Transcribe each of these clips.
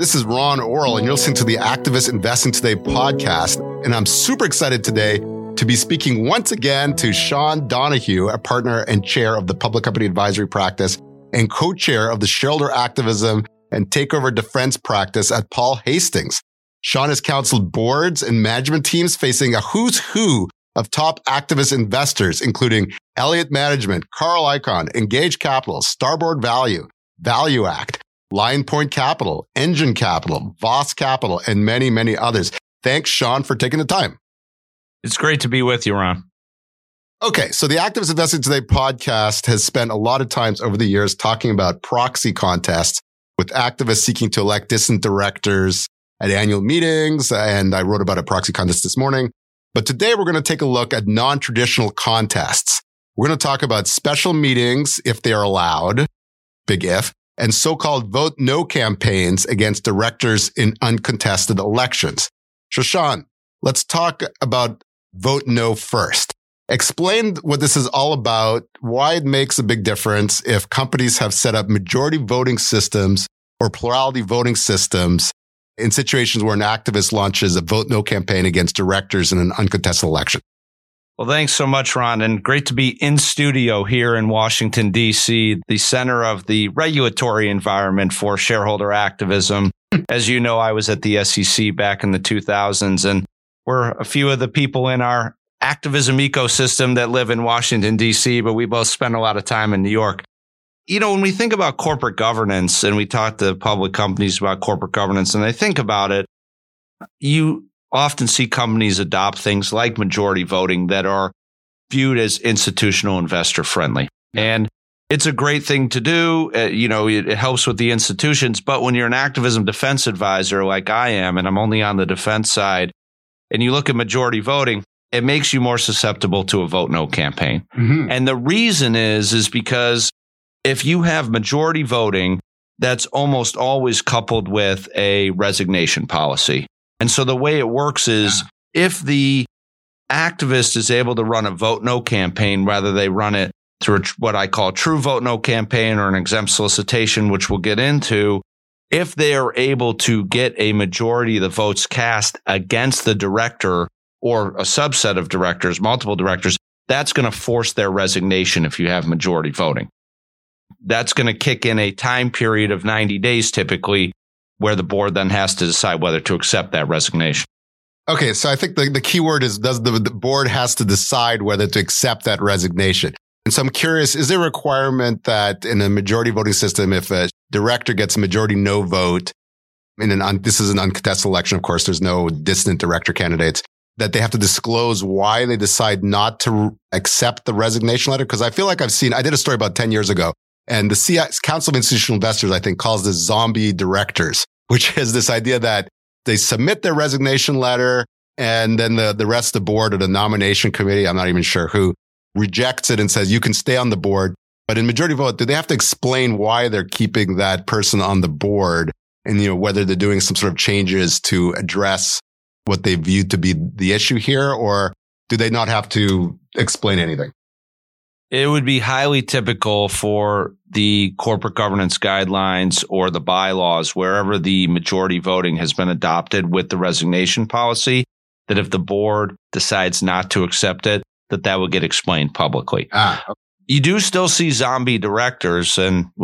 This is Ron Orrell, and you're listening to the Activist Investing Today podcast. And I'm super excited today to be speaking once again to Sean Donohue, a partner and chair of the Public Company Advisory Practice and co-chair of the Shareholder Activism and Takeover Defense Practice at Paul Hastings. Sean has counseled boards and management teams facing a who's who of top activist investors, including Elliott Management, Carl Icahn, Engage Capital, Starboard Value, Value Act, Lion Point Capital, Engine Capital, Voss Capital, and many, many others. Thanks, Sean, for taking the time. It's great to be with you, Ron. Okay, so the Activist Investing Today podcast has spent a lot of times over the years talking about proxy contests with activists seeking to elect dissident directors at annual meetings, and I wrote about a proxy contest this morning. But today we're going to take a look at non-traditional contests. We're going to talk about special meetings, if they are allowed, big if, and so-called vote no campaigns against directors in uncontested elections. So Sean, let's talk about vote no first. Explain what this is all about, why it makes a big difference if companies have set up majority voting systems or plurality voting systems in situations where an activist launches a vote no campaign against directors in an uncontested election. Well, thanks so much, Ron, and great to be in studio here in Washington, D.C., the center of the regulatory environment for shareholder activism. As you know, I was at the SEC back in the 2000s, and we're a few of the people in our activism ecosystem that live in Washington, D.C., but we both spend a lot of time in New York. You know, when we think about corporate governance, and we talk to public companies about corporate governance, and they think about it, you often see companies adopt things like majority voting that are viewed as institutional investor friendly. And it's a great thing to do. It helps with the institutions. But when you're an activism defense advisor like I am, and I'm only on the defense side, and you look at majority voting, it makes you more susceptible to a vote no campaign. Mm-hmm. And the reason is because if you have majority voting, that's almost always coupled with a resignation policy. And so the way it works is if the activist is able to run a vote no campaign, whether they run it through what I call a true vote no campaign or an exempt solicitation, which we'll get into, if they are able to get a majority of the votes cast against the director or a subset of directors, multiple directors, that's going to force their resignation if you have majority voting. That's going to kick in a time period of 90 days typically, where the board then has to decide whether to accept that resignation. Okay, so I think the key word is does the board has to decide whether to accept that resignation. And so I'm curious, is there a requirement that in a majority voting system, if a director gets a majority no vote, this is an uncontested election, of course, there's no dissident director candidates, that they have to disclose why they decide not to accept the resignation letter? Because I feel like I did a story about 10 years ago, and the Council of Institutional Investors, I think, calls this zombie directors, which is this idea that they submit their resignation letter and then the rest of the board or the nomination committee, I'm not even sure who, rejects it and says, you can stay on the board. But in majority vote, do they have to explain why they're keeping that person on the board and, whether they're doing some sort of changes to address what they view to be the issue here, or do they not have to explain anything? It would be highly typical for the corporate governance guidelines or the bylaws, wherever the majority voting has been adopted with the resignation policy, that if the board decides not to accept it, that would get explained publicly. Okay. You do still see zombie directors,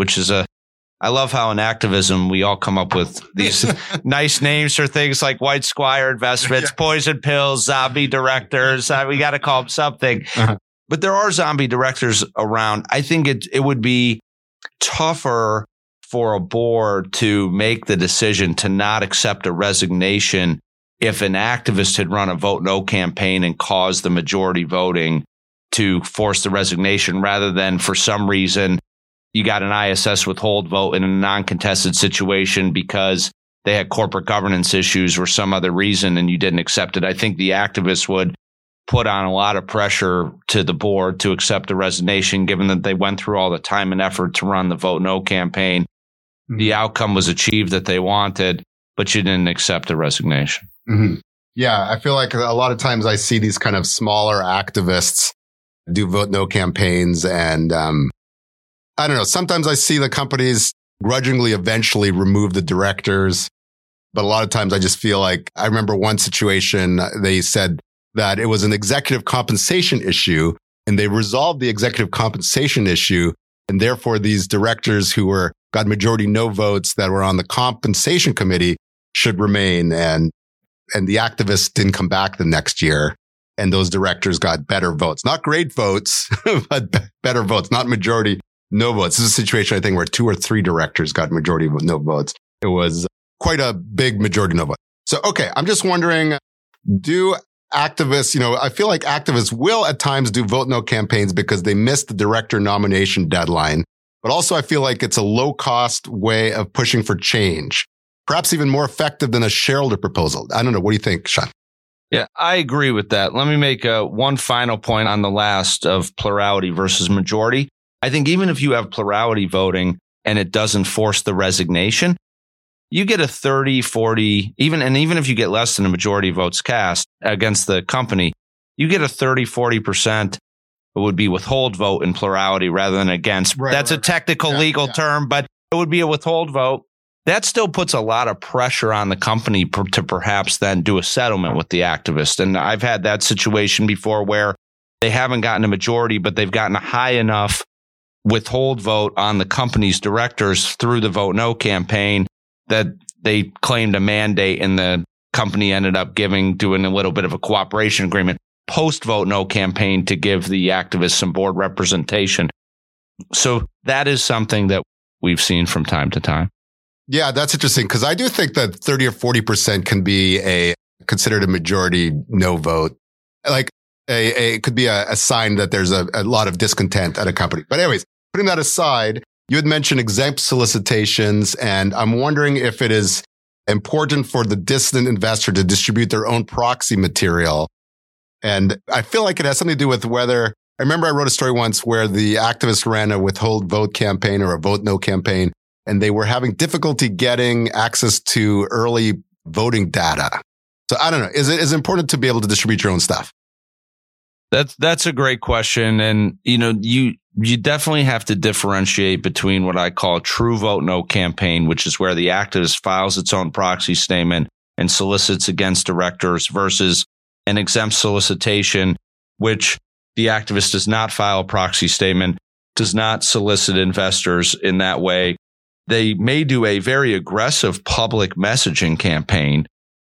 I love how in activism we all come up with these nice names for things like White Squire Investments, Poison Pills, zombie directors. We got to call them something. Uh-huh. But there are zombie directors around. I think it would be tougher for a board to make the decision to not accept a resignation if an activist had run a vote no campaign and caused the majority voting to force the resignation, rather than for some reason you got an ISS withhold vote in a non-contested situation because they had corporate governance issues or some other reason and you didn't accept it. I think the activists would put on a lot of pressure to the board to accept the resignation, given that they went through all the time and effort to run the vote no campaign. Mm-hmm. The outcome was achieved that they wanted, but you didn't accept the resignation. Mm-hmm. Yeah, I feel like a lot of times I see these kind of smaller activists do vote no campaigns. And I don't know, sometimes I see the companies grudgingly eventually remove the directors. But a lot of times I just feel like I remember one situation, they said that it was an executive compensation issue and they resolved the executive compensation issue. And therefore these directors who got majority no votes that were on the compensation committee should remain. And the activists didn't come back the next year. And those directors got better votes, not great votes, but better votes, not majority no votes. This is a situation, I think, where 2 or 3 directors got majority no votes. It was quite a big majority no vote. So, okay, I'm just wondering, do activists, I feel like activists will at times do vote no campaigns because they missed the director nomination deadline. But also I feel like it's a low cost way of pushing for change, perhaps even more effective than a shareholder proposal. I don't know. What do you think, Sean? Yeah, I agree with that. Let me make one final point on the last of plurality versus majority. I think even if you have plurality voting and it doesn't force the resignation, you get a 30, 40, even if you get less than a majority votes cast against the company, you get a 30, 40%. It would be withhold vote in plurality rather than against. Right, That's a technical legal term, but it would be a withhold vote. That still puts a lot of pressure on the company to perhaps then do a settlement with the activist. And I've had that situation before where they haven't gotten a majority, but they've gotten a high enough withhold vote on the company's directors through the vote no campaign that they claimed a mandate, and the company ended up doing a little bit of a cooperation agreement post vote no campaign to give the activists some board representation. So that is something that we've seen from time to time. Yeah, that's interesting because I do think that 30 or 40% can be considered a majority no vote. Like it could be a sign that there's a lot of discontent at a company. But anyways, putting that aside, you had mentioned exempt solicitations, and I'm wondering if it is important for the dissident investor to distribute their own proxy material. And I feel like it has something to do with whether, I remember I wrote a story once where the activists ran a withhold vote campaign or a vote no campaign, and they were having difficulty getting access to early voting data. So I don't know. Is it important to be able to distribute your own stuff? That's a great question. And, you definitely have to differentiate between what I call a true vote no campaign, which is where the activist files its own proxy statement and solicits against directors, versus an exempt solicitation, which the activist does not file a proxy statement, does not solicit investors in that way. They may do a very aggressive public messaging campaign.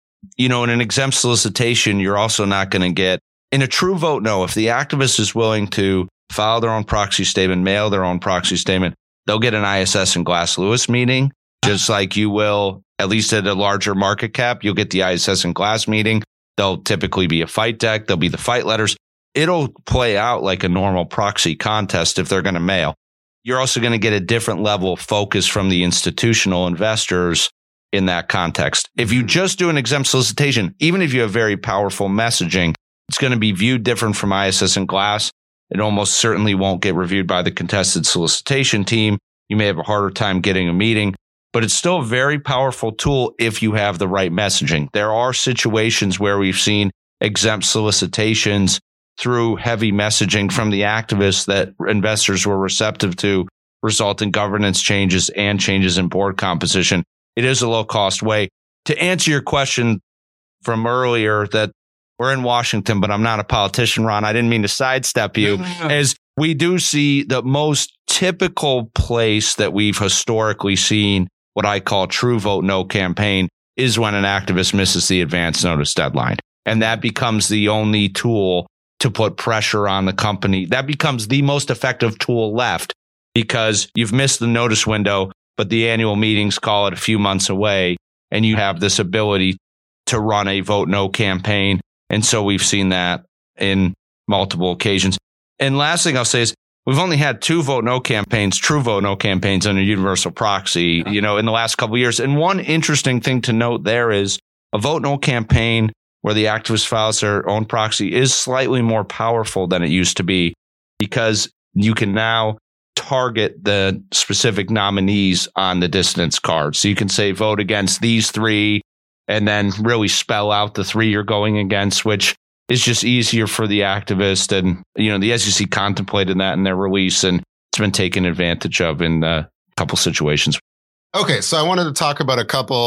In an exempt solicitation, you're also not going to get, in a true vote no, if the activist is willing to file their own proxy statement, mail their own proxy statement, they'll get an ISS and Glass Lewis meeting, just like you will, at least at a larger market cap, you'll get the ISS and Glass meeting. There'll typically be a fight deck. There'll be the fight letters. It'll play out like a normal proxy contest if they're going to mail. You're also going to get a different level of focus from the institutional investors in that context. If you just do an exempt solicitation, even if you have very powerful messaging, it's going to be viewed different from ISS and Glass. It almost certainly won't get reviewed by the contested solicitation team. You may have a harder time getting a meeting, but it's still a very powerful tool if you have the right messaging. There are situations where we've seen exempt solicitations through heavy messaging from the activists that investors were receptive to result in governance changes and changes in board composition. It is a low-cost way. To answer your question from earlier that we're in Washington, but I'm not a politician, Ron. I didn't mean to sidestep you. As we do see the most typical place that we've historically seen what I call true vote no campaign is when an activist misses the advance notice deadline. And that becomes the only tool to put pressure on the company. That becomes the most effective tool left because you've missed the notice window, but the annual meetings call it a few months away, and you have this ability to run a vote no campaign. And so we've seen that in multiple occasions. And last thing I'll say is we've only had 2 vote no campaigns, true vote no campaigns under universal proxy, in the last couple of years. And one interesting thing to note there is a vote no campaign where the activist files their own proxy is slightly more powerful than it used to be because you can now target the specific nominees on the dissident's card. So you can say vote against these 3 and then really spell out the 3 you're going against, which is just easier for the activist. And, the SEC contemplated that in their release, and it's been taken advantage of in a couple situations. Okay, so I wanted to talk about a couple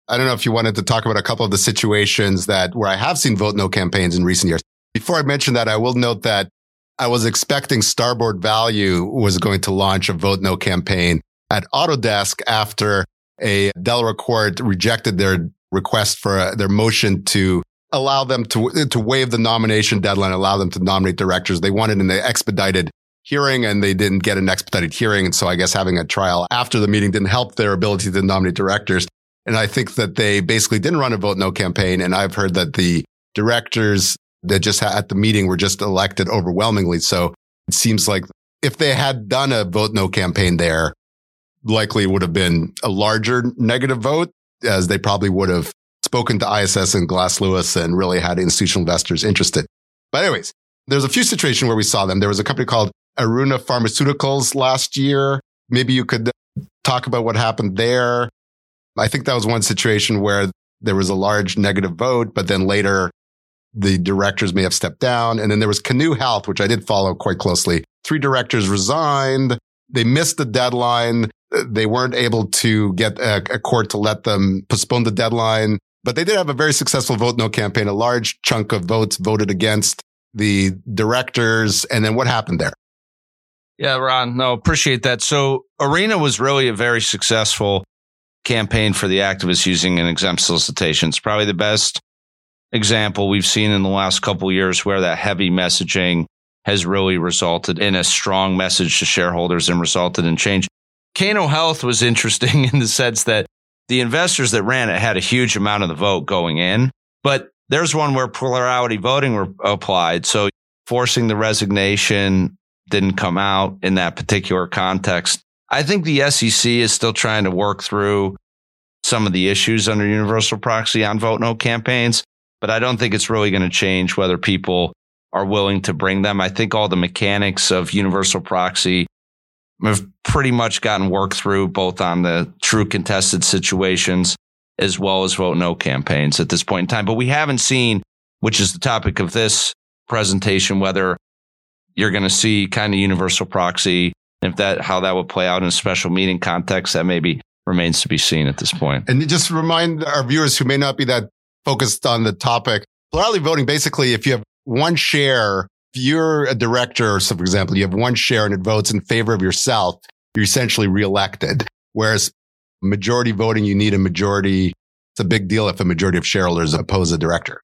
I don't know if you wanted to talk about a couple of the situations where I have seen vote no campaigns in recent years. Before I mention that, I will note that I was expecting Starboard Value was going to launch a vote no campaign at Autodesk after a Delaware court rejected their request for their motion to allow them to waive the nomination deadline, allow them to nominate directors. They wanted an expedited hearing and they didn't get an expedited hearing. And so I guess having a trial after the meeting didn't help their ability to nominate directors. And I think that they basically didn't run a vote no campaign. And I've heard that the directors that just at the meeting were just elected overwhelmingly. So it seems like if they had done a vote no campaign there, likely would have been a larger negative vote, as they probably would have spoken to ISS and Glass Lewis and really had institutional investors interested. But anyways, there's a few situations where we saw them. There was a company called Aruna Pharmaceuticals last year. Maybe you could talk about what happened there. I think that was one situation where there was a large negative vote, but then later the directors may have stepped down. And then there was Canoe Health, which I did follow quite closely. 3 directors resigned. They missed the deadline. They weren't able to get a court to let them postpone the deadline, but they did have a very successful vote no campaign. A large chunk of votes voted against the directors. And then what happened there? Yeah, Ron, no, appreciate that. So Arena was really a very successful campaign for the activists using an exempt solicitation. It's probably the best example we've seen in the last couple of years where that heavy messaging has really resulted in a strong message to shareholders and resulted in change. Cano Health was interesting in the sense that the investors that ran it had a huge amount of the vote going in, but there's one where plurality voting applied. So forcing the resignation didn't come out in that particular context. I think the SEC is still trying to work through some of the issues under universal proxy on vote no campaigns, but I don't think it's really going to change whether people are willing to bring them. I think all the mechanics of universal proxy have pretty much gotten worked through both on the true contested situations as well as vote no campaigns at this point in time. But we haven't seen, which is the topic of this presentation, whether you're going to see kind of universal proxy, how that would play out in a special meeting context, that maybe remains to be seen at this point. And just remind our viewers who may not be that focused on the topic, plurality voting, basically, if you have one share, if you're a director, so for example, you have one share and it votes in favor of yourself, you're essentially reelected. Whereas majority voting, you need a majority. It's a big deal if a majority of shareholders oppose a director.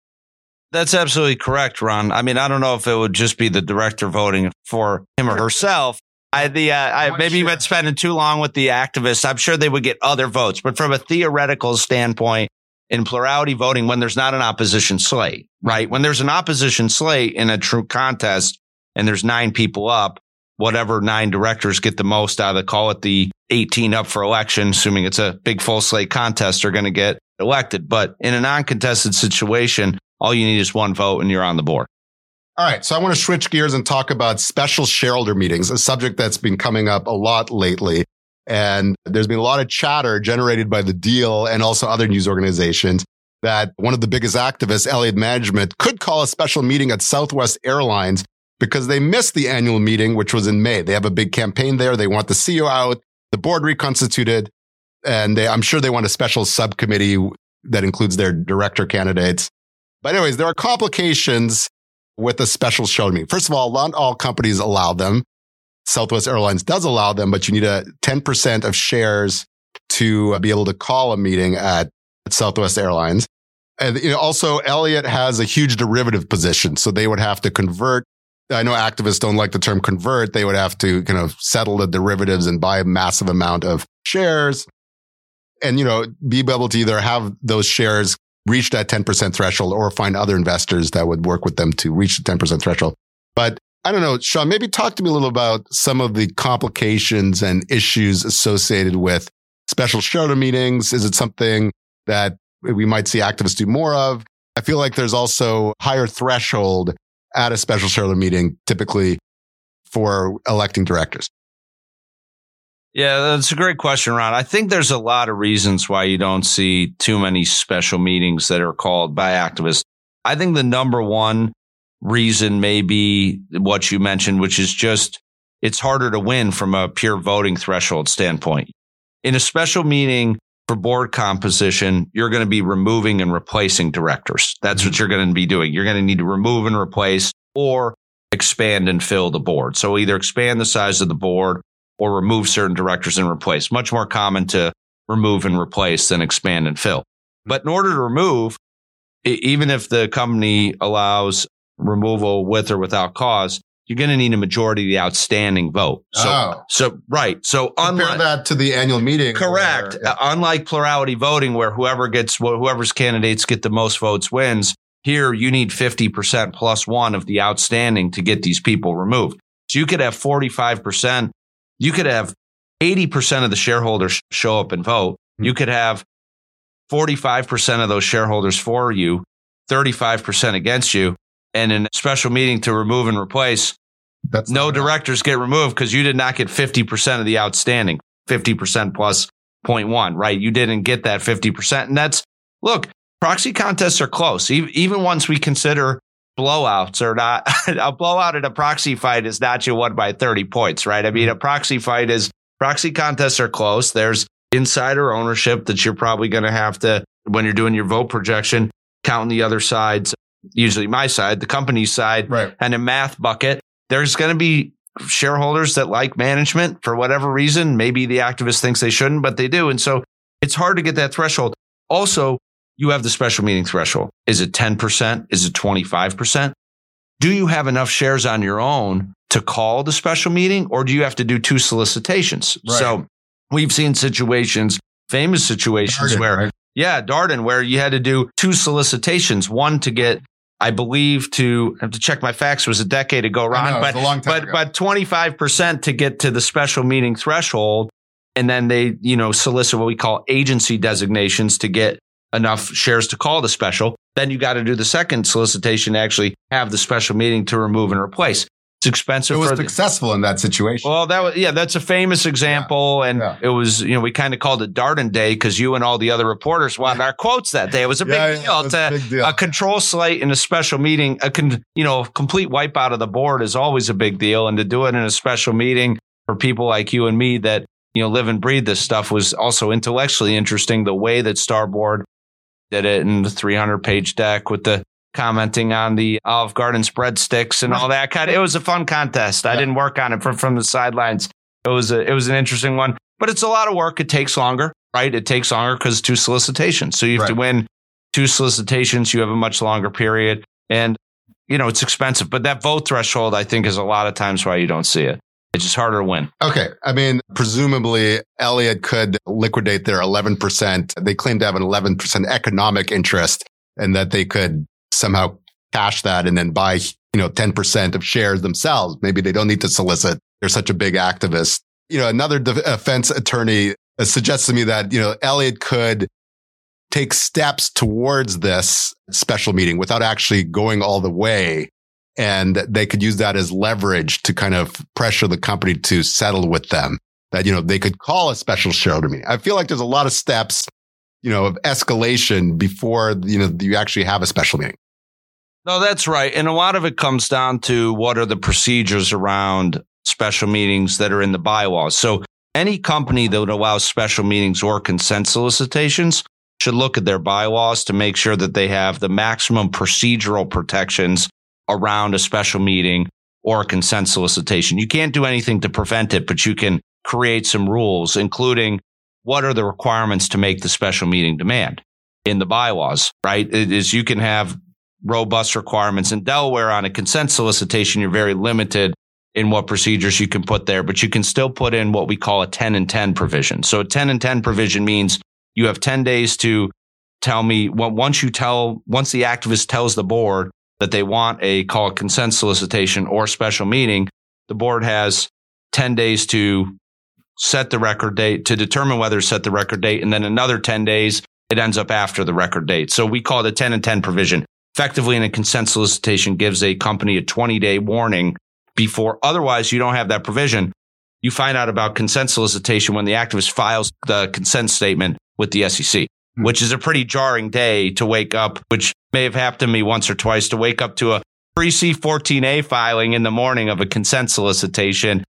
That's absolutely correct, Ron. I mean, I don't know if it would just be the director voting for him or herself. Maybe you been spending too long with the activists. I'm sure they would get other votes, but from a theoretical standpoint, in plurality voting, when there's not an opposition slate, right? When there's an opposition slate in a true contest and there's 9 people up, whatever 9 directors get the most out of call it the 18 up for election, assuming it's a big full slate contest, are going to get elected. But in a non-contested situation, all you need is 1 vote and you're on the board. All right. So I want to switch gears and talk about special shareholder meetings, a subject that's been coming up a lot lately. And there's been a lot of chatter generated by the Deal and also other news organizations that one of the biggest activists, Elliott Management, could call a special meeting at Southwest Airlines because they missed the annual meeting, which was in May. They have a big campaign there. They want the CEO out, the board reconstituted, and I'm sure they want a special subcommittee that includes their director candidates. But anyways, there are complications with a special shareholder meeting. First of all, not all companies allow them. Southwest Airlines does allow them, but you need a 10% of shares to be able to call a meeting at Southwest Airlines. And also, Elliott has a huge derivative position, so they would have to convert. I know activists don't like the term convert. They would have to kind of settle the derivatives and buy a massive amount of shares and, be able to either have those shares reach that 10% threshold or find other investors that would work with them to reach the 10% threshold. But I don't know, Sean, maybe talk to me a little about some of the complications and issues associated with special shareholder meetings. Is it something that we might see activists do more of? I feel like there's also higher threshold at a special shareholder meeting, typically for electing directors. Yeah, that's a great question, Ron. I think there's a lot of reasons why you don't see too many special meetings that are called by activists. I think the number one reason may be what you mentioned, which is just it's harder to win from a pure voting threshold standpoint. In a special meeting, for board composition, you're going to be removing and replacing directors. That's what you're going to be doing. You're going to need to remove and replace or expand and fill the board. So either expand the size of the board or remove certain directors and replace. Much more common to remove and replace than expand and fill. But in order to remove, even if the company allows removal with or without cause, you're going to need a majority of the outstanding vote. So right. So compare that to the annual meeting. Correct. Unlike plurality voting, where whoever's candidates get the most votes wins, here you need 50% plus one of the outstanding to get these people removed. So you could have 45%. You could have 80% of the shareholders show up and vote. You could have 45% of those shareholders for you, 35% against you. And in a special meeting to remove and replace, no directors get removed because you did not get 50% of the outstanding, 50% plus 0.1, right? You didn't get that 50%. And look, proxy contests are close. Even once we consider blowouts or not, a blowout in a proxy fight is not you won by 30 points, right? I mean, a proxy contests are close. There's insider ownership that you're probably going to have to, when you're doing your vote projection, counting the other sides, usually my side, the company's side, right, and a math bucket. There's going to be shareholders that like management for whatever reason. Maybe the activist thinks they shouldn't, but they do. And so it's hard to get that threshold. Also, you have the special meeting threshold. Is it 10%? Is it 25%? Do you have enough shares on your own to call the special meeting, or do you have to do 2 solicitations? Right. So we've seen famous situations Darden, where, right? Darden, where you had to do 2 solicitations, one to get, I believe I have to check my facts, it was a decade ago, Ron, but 25% to get to the special meeting threshold. And then they, solicit what we call agency designations to get enough shares to call the special. Then you got to do the second solicitation to actually have the special meeting to remove and replace. It's expensive. It was successful in that situation. Well, that's a famous example. And it was, we kind of called it Darden Day because you and all the other reporters wanted our quotes that day. It was a big deal. A control slate in a special meeting, complete wipeout of the board is always a big deal. And to do it in a special meeting for people like you and me that, live and breathe this stuff was also intellectually interesting. The way that Starboard did it in the 300-page deck with the commenting on the Olive Garden breadsticks and all that kind of. It was a fun contest. I didn't work on it from the sidelines. It was an interesting one, but it's a lot of work. It takes longer, right? It takes longer because it's 2 solicitations. So you have to win 2 solicitations. You have a much longer period, and it's expensive. But that vote threshold, I think, is a lot of times why you don't see it. It's just harder to win. Okay. I mean, presumably Elliott could liquidate their 11%. They claim to have an 11% economic interest, and that they could somehow cash that and then buy, 10% of shares themselves. Maybe they don't need to solicit. They're such a big activist. Another defense attorney suggests to me that, Elliott could take steps towards this special meeting without actually going all the way. And they could use that as leverage to kind of pressure the company to settle with them. That, they could call a special shareholder meeting. I feel like there's a lot of steps, of escalation before, you actually have a special meeting. No, that's right. And a lot of it comes down to what are the procedures around special meetings that are in the bylaws. So any company that would allow special meetings or consent solicitations should look at their bylaws to make sure that they have the maximum procedural protections around a special meeting or a consent solicitation. You can't do anything to prevent it, but you can create some rules, including what are the requirements to make the special meeting demand in the bylaws, right? It is, you can have robust requirements. In Delaware, on a consent solicitation, you're very limited in what procedures you can put there, but you can still put in what we call a 10 and 10 provision. So a 10 and 10 provision means you have 10 days to tell me, once the activist tells the board that they want a consent solicitation or special meeting, the board has 10 days to set the record date, to determine whether to set the record date, and then another 10 days, it ends up after the record date. So we call it a 10 and 10 provision. Effectively, in a consent solicitation, gives a company a 20-day warning before. Otherwise, you don't have that provision. You find out about consent solicitation when the activist files the consent statement with the SEC, which is a pretty jarring day to wake up, which may have happened to me once or twice, to wake up to a pre-C14A filing in the morning of a consent solicitation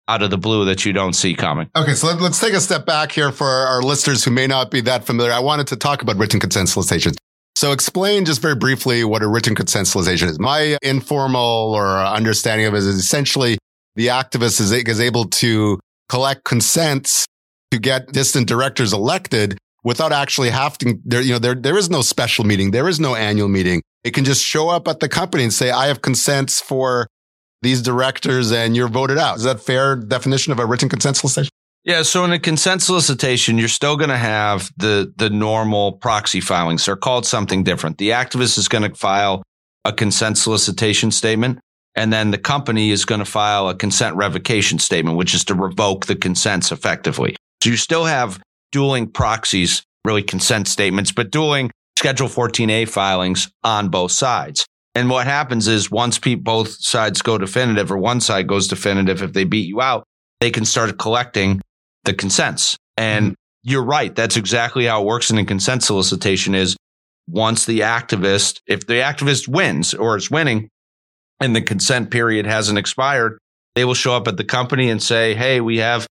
out of the blue that you don't see coming. Okay, so let's take a step back here for our listeners who may not be that familiar. I wanted to talk about written consent solicitations. So explain just very briefly what a written consent solicitation is. My informal or understanding of it is essentially the activist is able to collect consents to get distant directors elected without actually having, there is no special meeting. There is no annual meeting. It can just show up at the company and say, I have consents for these directors and you're voted out. Is that a fair definition of a written consent solicitation? Yeah. So in a consent solicitation, you're still going to have the normal proxy filings. They're called something different. The activist is going to file a consent solicitation statement, and then the company is going to file a consent revocation statement, which is to revoke the consents effectively. So you still have dueling proxies, really consent statements, but dueling Schedule 14A filings on both sides. And what happens is once both sides go definitive, or one side goes definitive, if they beat you out, they can start collecting the consents. And you're right. That's exactly how it works in a consent solicitation is once the activist, if the activist wins or is winning and the consent period hasn't expired, they will show up at the company and say, hey, we have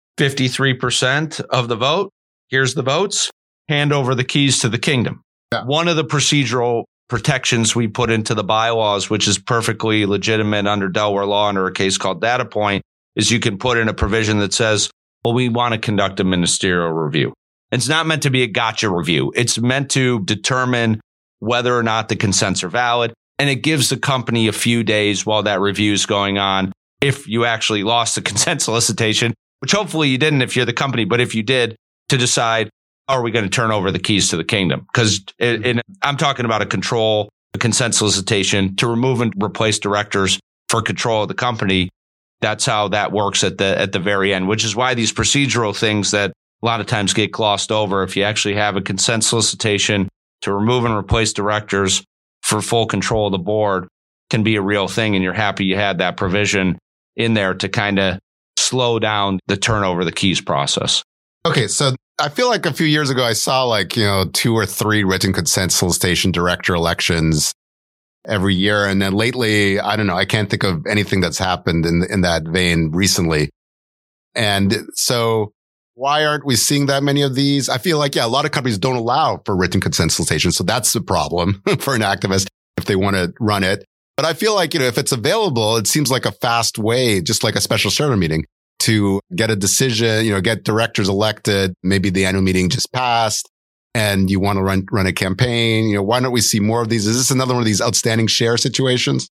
53% of the vote. Here's the votes. Hand over the keys to the kingdom. Yeah. One of the procedural protections we put into the bylaws, which is perfectly legitimate under Delaware law under a case called Data Point, is you can put in a provision that says, well, we want to conduct a ministerial review. It's not meant to be a gotcha review. It's meant to determine whether or not the consents are valid. And it gives the company a few days while that review is going on. If you actually lost the consent solicitation, which hopefully you didn't if you're the company, but if you did, to decide, are we going to turn over the keys to the kingdom? Because I'm talking about a consent solicitation to remove and replace directors for control of the company. That's how that works at the very end, which is why these procedural things that a lot of times get glossed over. If you actually have a consent solicitation to remove and replace directors for full control of the board, can be a real thing. And you're happy you had that provision in there to kind of slow down the turnover of the keys process. Okay, so I feel like a few years ago, I saw 2 or 3 written consent solicitation director elections every year. And then lately, I don't know, I can't think of anything that's happened in that vein recently. And so why aren't we seeing that many of these? I feel like, a lot of companies don't allow for written consent solicitation. So that's the problem for an activist if they want to run it. But I feel like, if it's available, it seems like a fast way, just like a special shareholder meeting, to get a decision, get directors elected. Maybe the annual meeting just passed and you want to run a campaign. Why don't we see more of these? Is this another one of these outstanding share situations?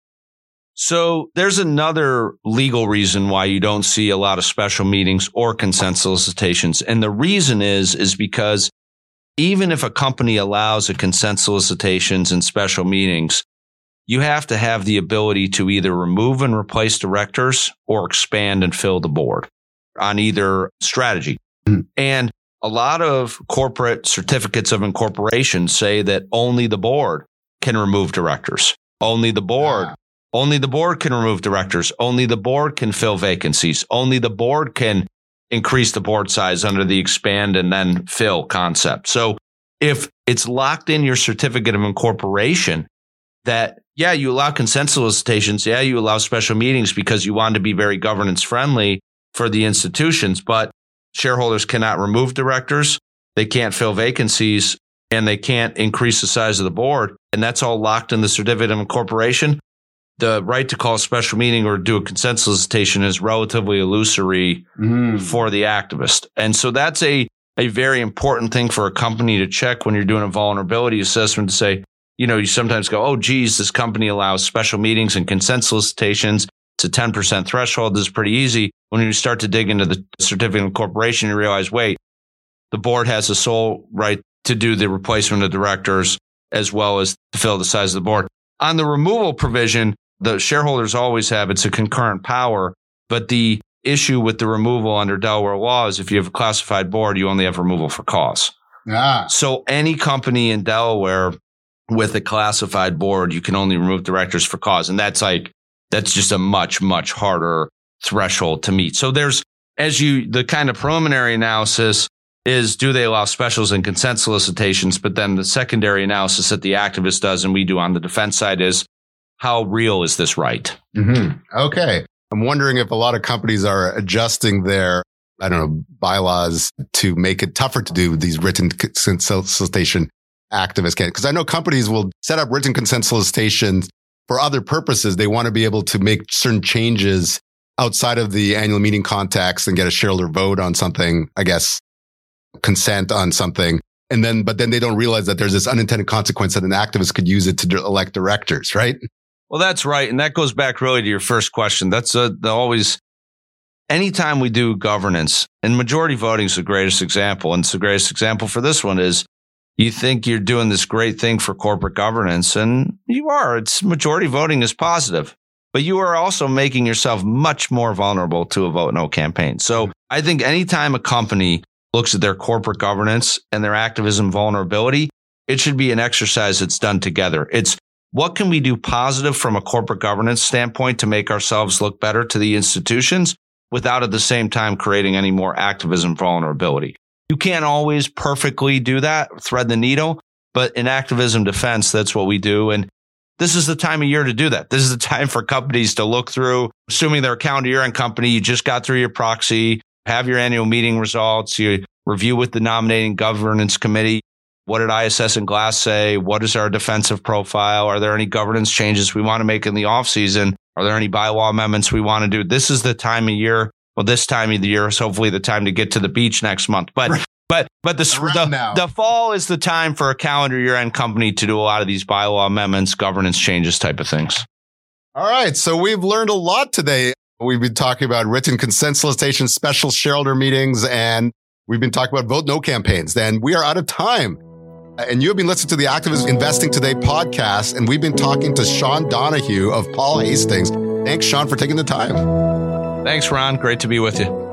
So there's another legal reason why you don't see a lot of special meetings or consent solicitations. And the reason is because even if a company allows a consent solicitations and special meetings, you have to have the ability to either remove and replace directors or expand and fill the board on either strategy. And a lot of corporate certificates of incorporation say that only the board can remove directors. Only the board can remove directors. Only the board can fill vacancies. Only the board can increase the board size under the expand and then fill concept. So if it's locked in your certificate of incorporation that, you allow consent solicitations. You allow special meetings because you want to be very governance friendly for the institutions, but shareholders cannot remove directors. They can't fill vacancies and they can't increase the size of the board. And that's all locked in the certificate of incorporation. The right to call a special meeting or do a consent solicitation is relatively illusory for the activist. And so that's a very important thing for a company to check when you're doing a vulnerability assessment to say, you sometimes go, oh, geez, this company allows special meetings and consent solicitations. It's a 10% threshold. This is pretty easy. When you start to dig into the certificate of incorporation, you realize, wait, the board has the sole right to do the replacement of directors as well as to fill the size of the board. On the removal provision, the shareholders always have, it's a concurrent power, but the issue with the removal under Delaware law is if you have a classified board, you only have removal for cause. So any company in Delaware with a classified board, you can only remove directors for cause. And that's just a much, much harder threshold to meet. So there's, the kind of preliminary analysis is, do they allow specials and consent solicitations? But then the secondary analysis that the activist does and we do on the defense side is, how real is this right? Okay. I'm wondering if a lot of companies are adjusting their, bylaws to make it tougher to do these written consent solicitation activist candidates. Because I know companies will set up written consent solicitations for other purposes. They want to be able to make certain changes outside of the annual meeting context and get a shareholder vote on something, consent on something. But then they don't realize that there's this unintended consequence that an activist could use it to elect directors, right? Well, that's right. And that goes back really to your first question. That's anytime we do governance, and majority voting is the greatest example. And it's the greatest example for this one is you think you're doing this great thing for corporate governance, and you are. It's majority voting is positive, but you are also making yourself much more vulnerable to a vote no campaign. So I think anytime a company looks at their corporate governance and their activism vulnerability, it should be an exercise that's done together. It's what can we do positive from a corporate governance standpoint to make ourselves look better to the institutions without at the same time creating any more activism vulnerability. You can't always perfectly do that, thread the needle, but in activism defense, that's what we do. And this is the time of year to do that. This is the time for companies to look through, assuming they're a calendar year-end company, you just got through your proxy, have your annual meeting results, you review with the nominating governance committee. What did ISS and Glass say? What is our defensive profile? Are there any governance changes we want to make in the off season? Are there any bylaw amendments we want to do? This is the time of year. Well, this time of the year is hopefully the time to get to the beach next month. But the fall is the time for a calendar year-end company to do a lot of these bylaw amendments, governance changes type of things. All right. So we've learned a lot today. We've been talking about written consent solicitation, special shareholder meetings, and we've been talking about vote no campaigns. Then we are out of time. And you have been listening to the Activist Investing Today podcast, and we've been talking to Sean Donohue of Paul Hastings. Thanks, Sean, for taking the time. Thanks, Ron. Great to be with you.